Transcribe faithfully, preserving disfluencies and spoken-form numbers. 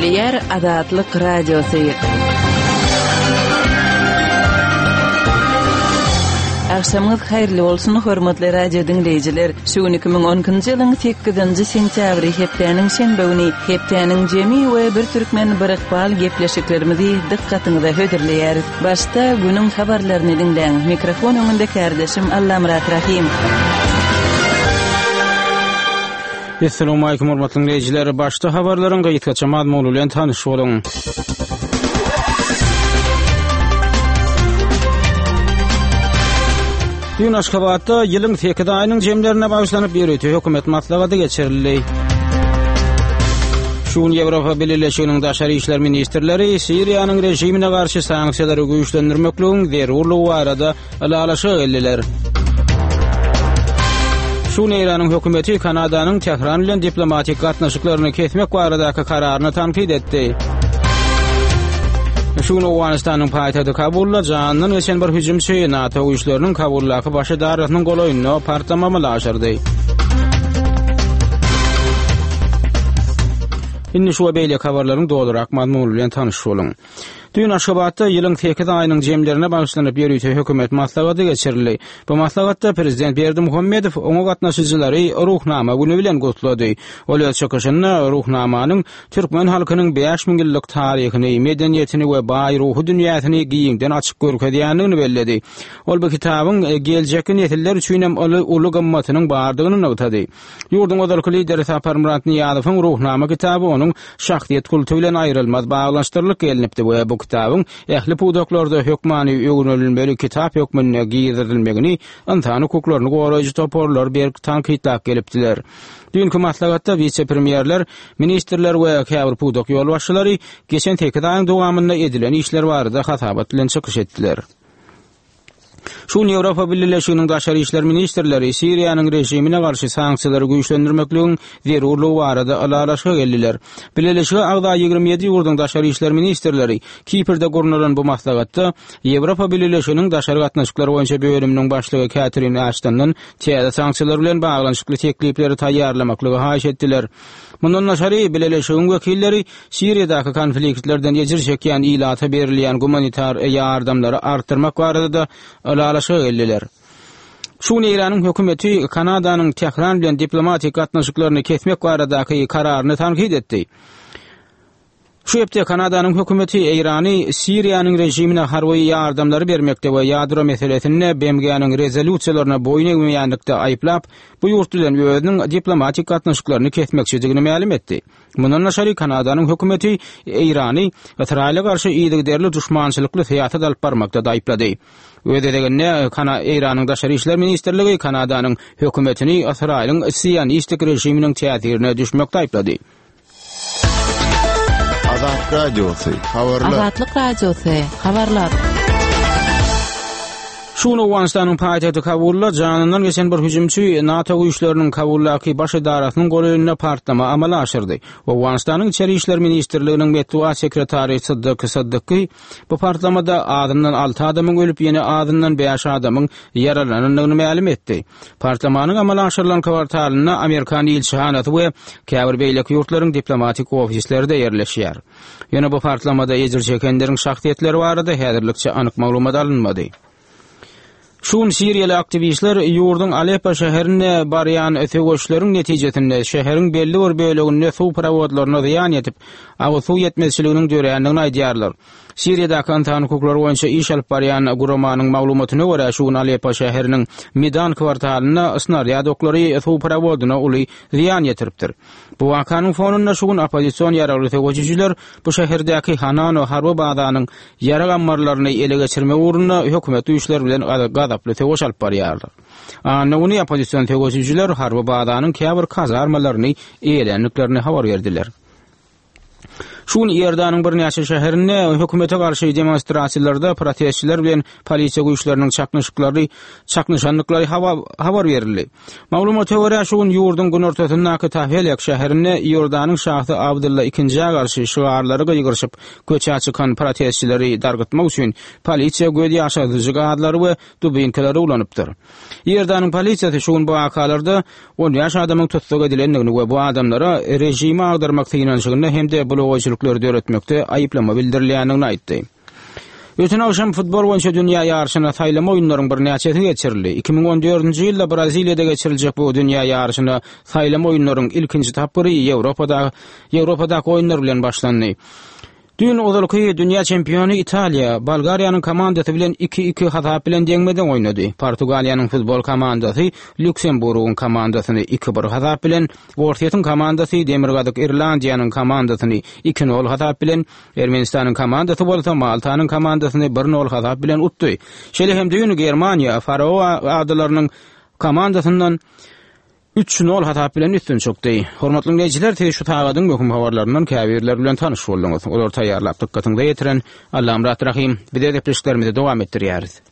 Hödürlüyer Azatlyk Radiosu. Akşamınız hayırlı olsun, hormatly radio dinleyijiler. Şu iki bin on-njy ýylyň sekizinji sentýabry hepdeniň şenbe güni hepdeniň jemi we bir türkmen birikbal gepleşiklerimizi dikkatyňyza hödürleýär. Başta günüň habarlaryny dinleň. Mikrofon öňünde kardeşim Allamrat Rahim. Assalamu alaykum hormatly dinleyijiler. Başta habarlaryň gaýtgaça mazmunu bilen tanyş boluň. Dün Aşgabatda ýylyň sekizde aýynyň jemlerine bagyşlanyp ýörüti hökümet maslahaty geçirildi. Şuň Ýewropa Birleşiginiň daşary işler ministrleri Siriýanyň rejimine garşy sanksiýalary güýçlendirmekligiň zerurlygy barada alalaşa geldiler. Şuň Iranyň hökümeti Kanadanyň Tehran bilen diplomatik gatnaşyklaryny kesmek baradaky kararyny tanqid etdi. Şuň Awganistanyň paýtagty Kabulda jandan geçen bir hüjümçi NATO güýçleriniň Kabullaky başydaratynyň golaýyny partamama aşyrdy. Indi şu beýle habarlaryň dolurak mazmuny bilen tanyş boluň. Dün Aşgabatda ýylyň sekizde aýynyň jemlerine bagyşlanyp ýörüti hökümet maslahaty geçirildi. Bu maslahatda prezident Berdimuhammedow oňa gatnaşyjylary ruhnama güni bilen gutlady. Ol öz çykyşyny ruhnamanyň türkmen halkynyň beş ming ýyllyk taryhyny, medeniýetini we baý ruhy dünýäsini giýiňden açyk görkezýändigini belledi. Ol bu kitabyň geljeki nesiller üçin hem uly gymmatynyň bardygyny nagtady. Ýurdun godalky lideri Sapar Murat Niýazowyň ruhnama kitaby onuň şahsiýet kulty bilen aýrylmaz baglanşdyrylyk gelinipdi we bu kitabyň ähli pudaklarda hökmany öňünülmeli kitap hökmüne giýdirilmegini antany hukuklaryny goraýjy toporlar berk tanqidlap gelipdiler. Dünkü maslahatda vice-premierler, ministrler we käbir pudak ýolbaşçylary geçen sekizde aýyň dowamynda edilen işler barada hatabat bilen çykyş etdiler. Şuň Ýewropa Birleşiginiň daşary işler ministrleri Siriýanyň rejimine garşy sanksiýalary güýçlendirmekligiň zerurlygy barada alalaşa geldiler. Birleşigi agda ýygrimi ýedi ýurduň daşary işler ministrleri Kiprde gurnulan bu maslahatda Ýewropa Birleşiginiň daşary gatnaşyklary boýunça bölüminiň başlygy Catherine Ashton'dan täze sanksiýalar bilen baglanşykly teklipleri taýýarlamaklygy haýyş etdiler. Mundan naşary Birleşigiň wekilleri Siriýadaky konfliktlerden ýejir çekýän ilata berilýän humanitar ýardamlary artdyrmak barada alalaşa geldiler. Şuň Iranyň hökümeti Kanadanyň Tehran bilen diplomatik gatnaşyklaryny kesmek baradaky kararyny tanqid etdi. Şu ýepde Kanadanyň hökümeti Irany Siriýanyň rejimine harby ýardamlary bermekde we ýadro meselesine B M G'niň rezolýusiýalaryna boyun eýmegänlikde aýplap, bu ýurt bilen özüniň diplomatik gatnaşyklaryny kesmekçiligini ma'lum etdi. Mundan naşary Kanadanyň hökümeti Irany Israýla garşy ýygyderli düşmançylykly syýasat alyp barmakda aýplady. Ödedegine kana Iranyň daşary işler ministrligi Kanadanyň hökümetini Israýlyň Siyonistlik rejiminiň täsirini düşmekde aýplady. Azatlyk Radiosu, habarlar. Azatlyk Radiosu, habarlar. Şuň Awganistanyň paýtagty Kabulda janyndan geçen bir hüjümçi NATO güýçleriniň Kabullaky başydaratynyň golaýyny partlama amala aşyrdy. Awganistanyň içeri işler ministrliginiň metbuat sekretary Sıddyk Sıddyky bu partlamada adamdan altı adamyň ölüp ýene adamdan beş adamyň ýaralananyny ma'lum etdi. Partlamanyň amala aşyrylan kwartalyna Amerikan ilçihanaty we käbir beýleki ýurtlaryň diplomatik ofisleri ýerleşýär. Ýene bu partlamada ejir çekenleriň şahsiýetleri barada häzirlikçe anyk maglumat alınmady. Şuň Siriýaly aktivistler ýurdun Aleppo şäherine barýan ötegoşlaryň netijesinde şäheriň belli bir böleginde suw provodlaryna ýan etip, awy suw ýetmezçiliginiň dörendigini aýdýarlar. Siriýada antany hukuklary boýunça iş alyp barýan guramanyň maglumatyna görä şuň Aleppo şäheriniň Midan kwartalyna snaryad oklary suw prowodyna uly ýan ýetiripdir. Bu wakanyň fonunda şuň opozisiýon ýaragly ötegoşçylar bu şäherdäki Hanan we Harby bazanyň ýaraganmarlaryny ele geçirme uğruna hökümet güýçleri bilen gadaply tegoş alyp barýarlar. Ana uny opozisiýon tegoşçylar Harby bazanyň käbir kazarmalaryny eýlenliklerini habar berdiler. Şuň Ýerdanyň bir näçe şäherinde hökümete garşy demonstrasiýalarda protestçiler bilen polisiýa güýçleriniň çaknyşyklary, çaknyşanlyklary habar berildi. Maglumaty görä şuň ýurdun gün ortasyndaky Tahvelek şäherinde Ýordanyň şahsy Abdullah ikinji garşy şuarlary gyýgyryşyp köçe çykan protestçileri dargatmak üçin polisiýa gözi ýaşadyjy gadlary we dubinkalary ulanypdyr. Ýerdanyň polisiýasy şuň bu wakalarda on ýaş adamyň tutsak edilendigini we bu adamlara rejimi agdarmak synanşygyny hem de blogoçylyk köpçülükleri öğretmekde aýyplama bildirilýändigini aýtdy. Ötün awşam futbol boýunça dünýä ýarşyna saýlama oýunlaryň bir näçesi geçirildi. iki ming on dördünji ýylda Braziliýada geçiriljek bu dünýä ýarşyna saýlama oýunlaryň ilkinji tapyry Ýewropada Ýewropadaky oýunlar bilen başlandy. Dün ozalky dünýä çempionu Italiýa Bulgariýanyň komandasy bilen iki iki hatap bilen deňmeden oýnady. Portugaliýanyň futbol komandasy Lüksemburgyň komandasyny iki bir hatap bilen, Gorsiýatyň komandasy Demirgadyk Irlandiýanyň komandasyny iki nol hatap bilen, Ermenistanyň komandasy bolsa Maltanyň komandasyny bir nol hatap bilen utdy. Şeýle hem dün Germaniýa Faroe adalarynyň komandasyndan üç nol hatap bilen üstün çokdy. Hormatly dinleýijiler, te şu tagadyň möhüm habarlarynyň käbirler bilen tanyş boldyňyz. Olar taýýarlap dykkatyňda ýetiren Allahym rahim. Bide gepleşiklerimizi dowam etdirýäris.